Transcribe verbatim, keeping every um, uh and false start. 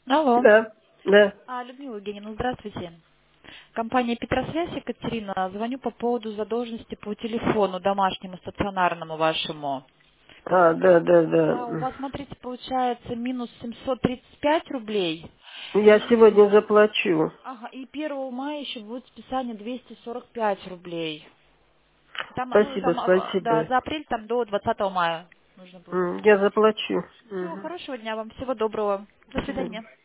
Алло. Да, да. А, Людмила Евгеньевна, здравствуйте. Компания Петросвязь, Екатерина. Звоню по поводу задолженности по телефону домашнему, стационарному вашему. А, да, да, Да, у да. вас, смотрите, получается минус семьсот тридцать пять рублей. Я И, сегодня заплачу. ага, и первого мая еще будет списание двести сорок пять рублей. Там, ну, Спасибо, там, а, да, спасибо. за апрель там до двадцатого мая нужно будет М, Я списать. заплачу. Всего Мгм. хорошего дня вам, всего доброго. До До свидания. свидания.